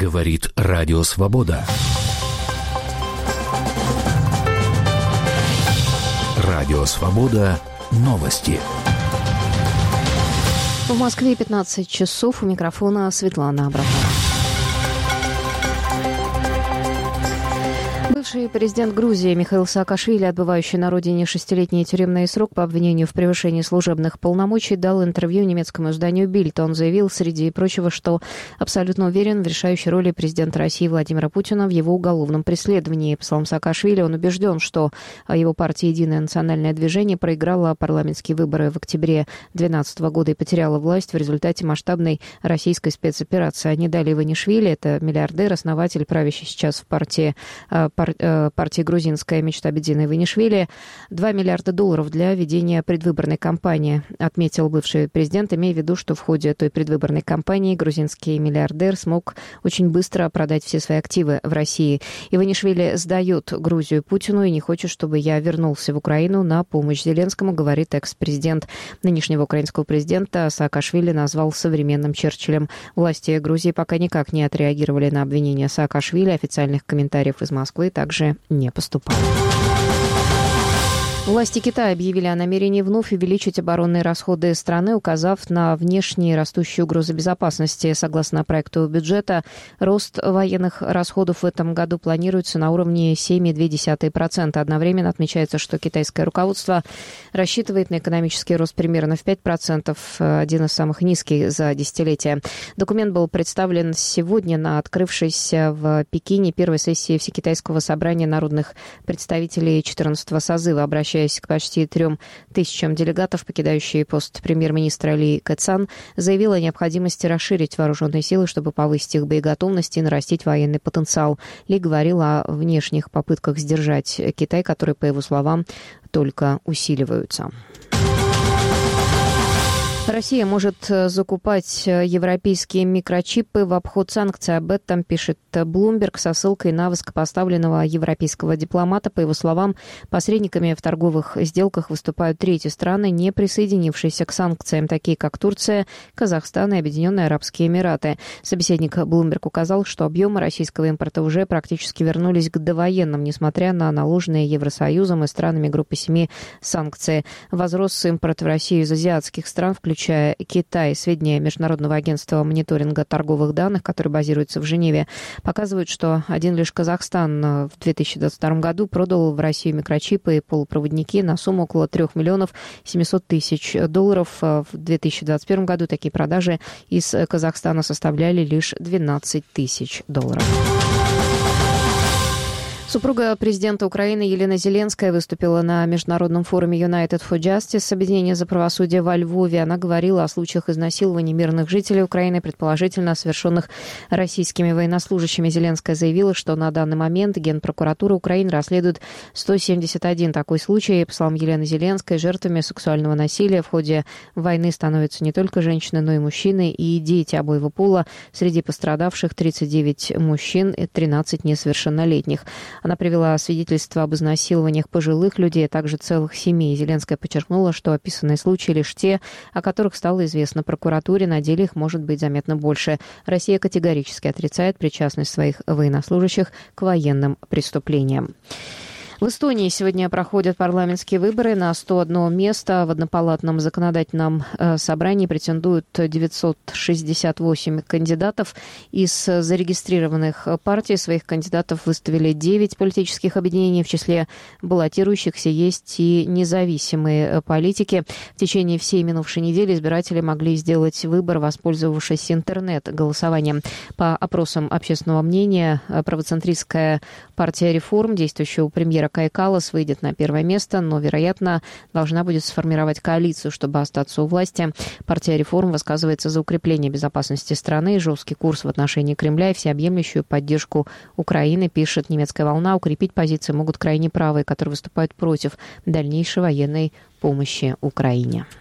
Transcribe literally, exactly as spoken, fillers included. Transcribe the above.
Говорит Радио Свобода. Радио Свобода. Новости. В Москве пятнадцать часов. У микрофона Светлана Абрамова. Бывший президент Грузии Михаил Саакашвили, отбывающий на родине шестилетний тюремный срок по обвинению в превышении служебных полномочий, дал интервью немецкому изданию «Бильд». Он заявил, среди прочего, что абсолютно уверен в решающей роли президента России Владимира Путина в его уголовном преследовании. По словам Саакашвили, он убежден, что его партия «Единое национальное движение» проиграла парламентские выборы в октябре две тысячи двенадцатого года и потеряла власть в результате масштабной российской спецоперации. Они дали Иванишвили, это миллиардер, основатель, правящий сейчас в партии партии «Грузинская мечта» Бедина Иванишвили, два миллиарда долларов для ведения предвыборной кампании, отметил бывший президент, имея в виду, что в ходе той предвыборной кампании грузинский миллиардер смог очень быстро продать все свои активы в России. Иванишвили сдает Грузию Путину и не хочет, чтобы я вернулся в Украину на помощь Зеленскому, говорит экс-президент. Нынешнего украинского президента Саакашвили назвал современным Черчиллем. Власти Грузии пока никак не отреагировали на обвинения Саакашвили. Официальных комментариев из Москвы также не поступало. Власти Китая объявили о намерении вновь увеличить оборонные расходы страны, указав на внешние растущие угрозы безопасности. Согласно проекту бюджета, рост военных расходов в этом году планируется на уровне семь целых две десятых процента. Одновременно отмечается, что китайское руководство рассчитывает на экономический рост примерно в пять процентов, один из самых низких за десятилетие. Документ был представлен сегодня на открывшейся в Пекине первой сессии Всекитайского собрания народных представителей четырнадцатого созыва. Обращаясь к почти трем тысячам делегатов, покидающий пост премьер-министра Ли Кэцан заявила о необходимости расширить вооруженные силы, чтобы повысить их боеготовность и нарастить военный потенциал. Ли говорил о внешних попытках сдержать Китай, которые, по его словам, только усиливаются. Россия может закупать европейские микрочипы в обход санкций. Об этом пишет Bloomberg со ссылкой на высокопоставленного европейского дипломата. По его словам, посредниками в торговых сделках выступают третьи страны, не присоединившиеся к санкциям, такие как Турция, Казахстан и Объединенные Арабские Эмираты. Собеседник Bloomberg указал, что объемы российского импорта уже практически вернулись к довоенным, несмотря на наложенные Евросоюзом и странами группы семи санкции. Возрос импорт в Россию из азиатских стран, включая Китай. Сведения Международного агентства мониторинга торговых данных, которое базируется в Женеве, показывают, что один лишь Казахстан в две тысячи двадцать втором году продал в Россию микрочипы и полупроводники на сумму около трех миллионов семьсот тысяч долларов. В две тысячи двадцать первом году такие продажи из Казахстана составляли лишь двенадцать тысяч долларов. Супруга президента Украины Елена Зеленская выступила на международном форуме United for Justice, объединение за правосудие во Львове. Она говорила о случаях изнасилований мирных жителей Украины, предположительно совершенных российскими военнослужащими. Зеленская заявила, что на данный момент Генпрокуратура Украины расследует сто семьдесят один такой случай. По словам Елены Зеленской, жертвами сексуального насилия в ходе войны становятся не только женщины, но и мужчины и дети обоего пола. Среди пострадавших тридцать девять мужчин и тринадцать несовершеннолетних. Она привела свидетельства об изнасилованиях пожилых людей, а также целых семей. Зеленская подчеркнула, что описанные случаи лишь те, о которых стало известно прокуратуре, на деле их может быть заметно больше. Россия категорически отрицает причастность своих военнослужащих к военным преступлениям. В Эстонии сегодня проходят парламентские выборы. На сто одно место в однопалатном законодательном собрании претендуют девятьсот шестьдесят восемь кандидатов. Из зарегистрированных партий своих кандидатов выставили девять политических объединений. В числе баллотирующихся есть и независимые политики. В течение всей минувшей недели избиратели могли сделать выбор, воспользовавшись интернет-голосованием. По опросам общественного мнения, правоцентристская партия «Реформ», действующая у премьера Кая Каллас, выйдет на первое место, но, вероятно, должна будет сформировать коалицию, чтобы остаться у власти. Партия «Реформ» высказывается за укрепление безопасности страны, жесткий курс в отношении Кремля и всеобъемлющую поддержку Украины, пишет «Немецкая волна». Укрепить позиции могут крайне правые, которые выступают против дальнейшей военной помощи Украине.